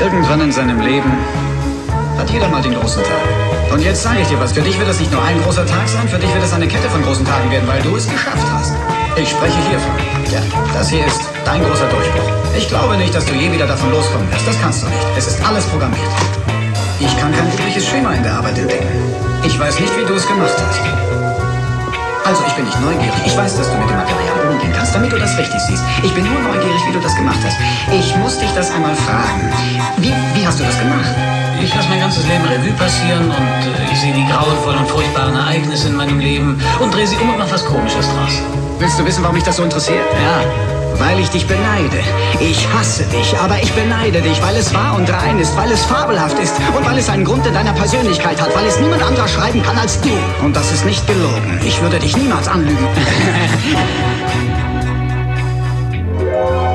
Irgendwann in seinem Leben hat jeder mal den großen Tag. Und jetzt sage ich dir was, für dich wird es nicht nur ein großer Tag sein, für dich wird es eine Kette von großen Tagen werden, weil du es geschafft hast. Ich spreche hiervon. Ja, das hier ist dein großer Durchbruch. Ich glaube nicht, dass du je wieder davon loskommen wirst. Das kannst du nicht. Es ist alles programmiert. Ich kann kein übliches Schema in der Arbeit entdecken. Ich weiß nicht, wie du es gemacht hast. Also, ich bin nicht neugierig. Ich weiß, dass du mit dem Material umgehen kannst, damit du das richtig siehst. Ich bin nur neugierig, wie du das gemacht hast. Ich muss dich das einmal fragen. Wie hast du das gemacht? Ich lasse mein ganzes Leben Revue passieren und ich sehe die grauenvollen und furchtbaren Ereignisse in meinem Leben und drehe sie um und mache was Komisches draus. Willst du wissen, warum mich das so interessiert? Ja. Weil ich dich beneide. Ich hasse dich, aber ich beneide dich, weil es wahr und rein ist, weil es fabelhaft ist und weil es einen Grund in deiner Persönlichkeit hat, weil es niemand anderer schreiben kann als du. Und das ist nicht gelogen. Ich würde dich niemals anlügen.